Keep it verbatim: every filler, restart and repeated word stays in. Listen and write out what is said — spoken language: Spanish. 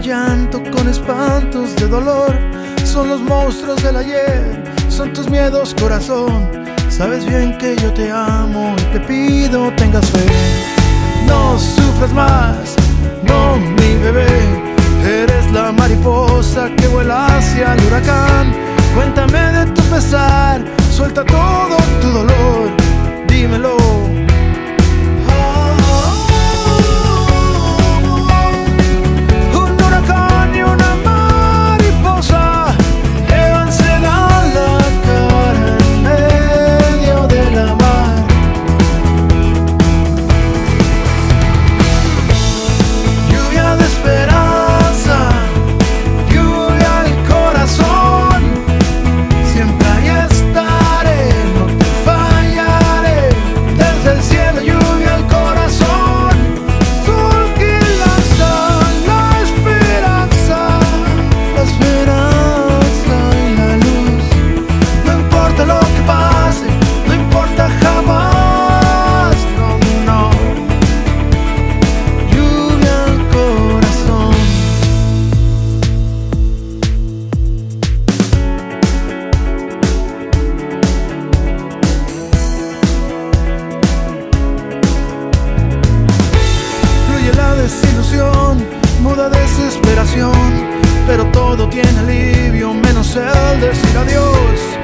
llanto con espantos de dolor. Son los monstruos del ayer, son tus miedos, corazón. Sabes bien que yo te amo y te pido tengas fe. No sufras más, no mi bebé. Eres la mariposa que vuela hacia el huracán. Cuéntame de tu pesar, suelta todo tu dolor, dímelo. Desilusión, muda desesperación, pero todo tiene alivio menos el decir adiós.